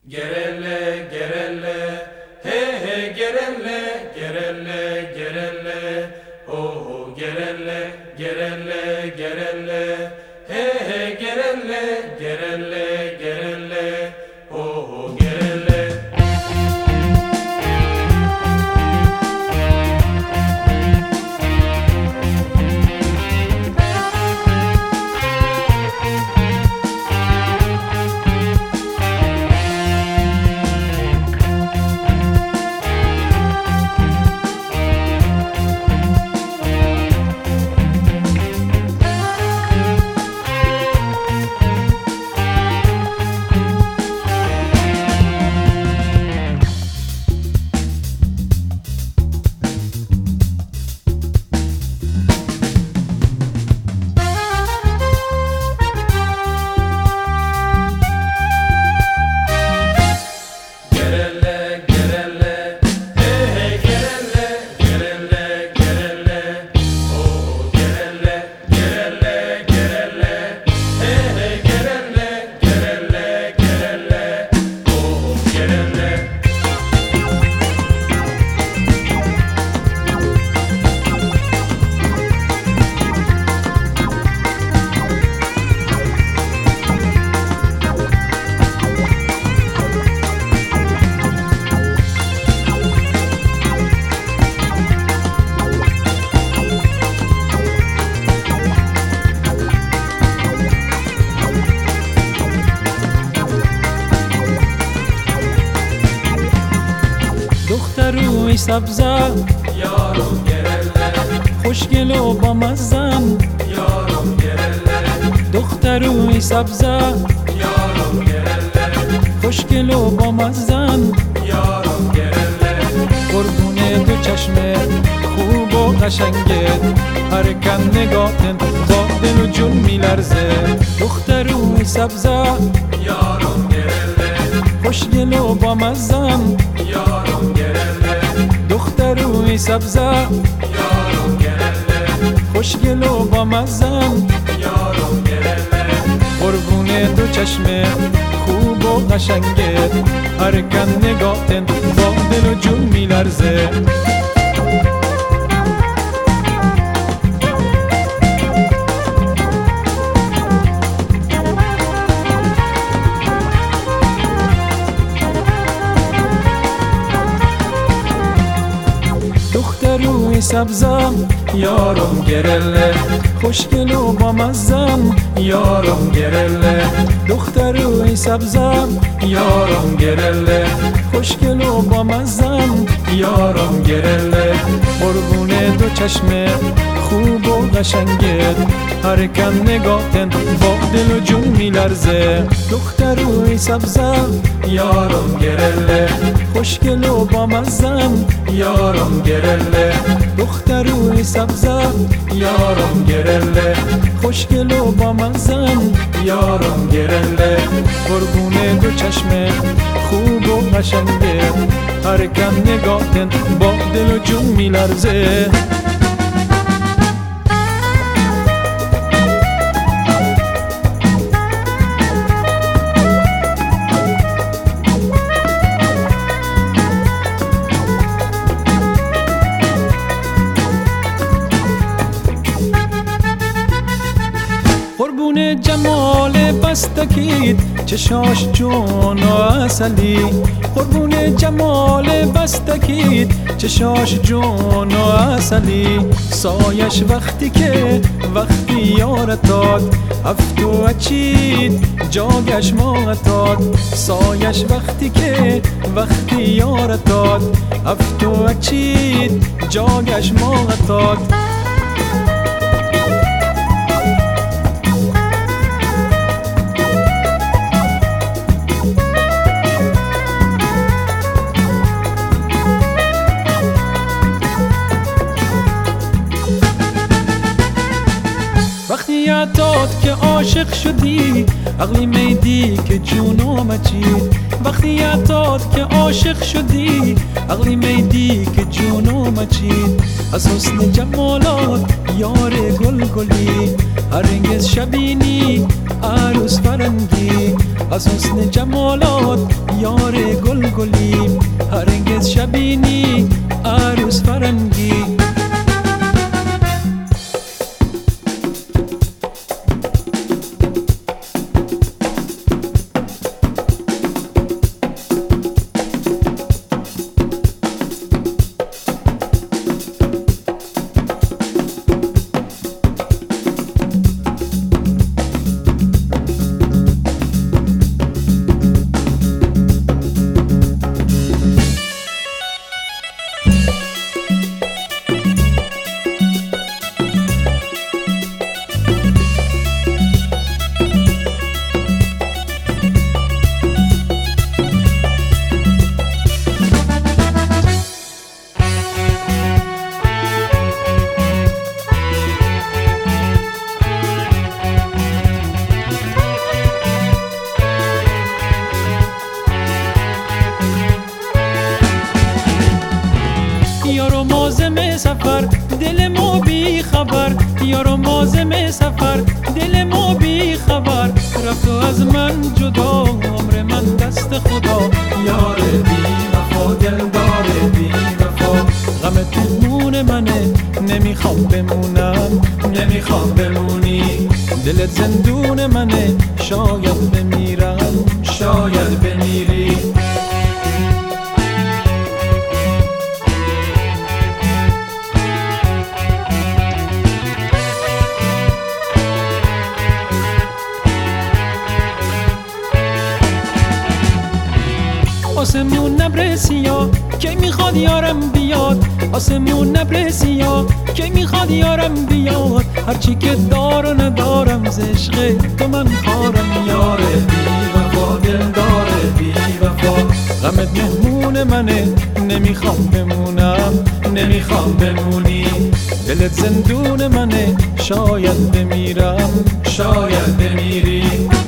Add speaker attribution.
Speaker 1: Gerelle, gerelle, he he gerelle, gerelle, gerelle, oh gerelle, gerelle, gerelle, he he gerelle, gerelle, gerelle, oh gerelle.
Speaker 2: روی سبزه
Speaker 1: یارم گرله،
Speaker 2: خوشگل و با مزن
Speaker 1: یارم گرله،
Speaker 2: دختر روی سبزه
Speaker 1: یارم گرله،
Speaker 2: خوشگل و با مزن
Speaker 1: یارم گرله.
Speaker 2: قربون دو چشم خوب و قشنگت هر کم نگاهت با دل و جون میلرزه. دختر روی سبزه
Speaker 1: یارم گرله،
Speaker 2: خوشگل و با مزن
Speaker 1: یارم گرله،
Speaker 2: دختر روی سبزه
Speaker 1: یارم گرله،
Speaker 2: خوشگل و با مزن
Speaker 1: یارم گرله.
Speaker 2: قربون دو چشم خوب و قشنگت هر کم نگاهت با دل و جون میلرزه. دختر روی سبزه
Speaker 1: یارم گرله،
Speaker 2: خوشگل و با مزن
Speaker 1: یارم گرله،
Speaker 2: دختر روی سبزه
Speaker 1: یارم گرله،
Speaker 2: خوشگل و با مزن
Speaker 1: یارم گرله.
Speaker 2: قربون دو چشم خوب و قشنگت هر کم نگاهت با دل و جون میلرزه. دختر روی سبزه
Speaker 1: یارم گرله،
Speaker 2: خوشگل و با مزن
Speaker 1: یارم گرله،
Speaker 2: دختر روی سبزه
Speaker 1: یارم گرله،
Speaker 2: خوشگل و با مزن
Speaker 1: یارم گرله.
Speaker 2: قربون دو چشم خوب و قشنگت هر کم نگاهت با دل و جون میلرزه. قربون جمال بستکیت چشاش جون و اصلی، قربون جمال بستکیت چشاش جون و اصلی. سایش وقتی یارتاد هفتو اچید جاگش ماتاد. سایش وقتی یارتاد هفتو اچید جاگش ماتاد. وقتی یادت که عاشق شدی عقلی میدی که جونو مچید. وقتی یادت که عاشق شدی عقلی میدی که جونو مچید. از حسن جمالات یار گل گلی هرگز شبینی عروس فرنگی، از حسن جمالات یار گل گلی، هرگز شبینی عروس فرنگی. یارو مازم سفر دل ما بی خبر، یارو مازم سفر دل ما بی خبر، رفت و از من جدا عمر من دست خدا.
Speaker 1: یار بی وفا دلدار بی وفا،
Speaker 2: غمت مهمون منه نمیخوام بمونم،
Speaker 1: نمیخوام بمونی،
Speaker 2: دلت زندون منه شاید بمیرم،
Speaker 1: شاید بمیری.
Speaker 2: آسمون نبر سیاه که میخواد یارم بیاد، آسمون نبر سیاه که میخواد یارم بیاد، هرچی که دار و ندارم ز عشق تو من خارم.
Speaker 1: یار بی وفا دلدار بی وفا،
Speaker 2: غمت مهمون منه نمیخوام بمونم،
Speaker 1: نمیخوام بمونی،
Speaker 2: دلت زندون منه شاید بمیرم،
Speaker 1: شاید بمیری.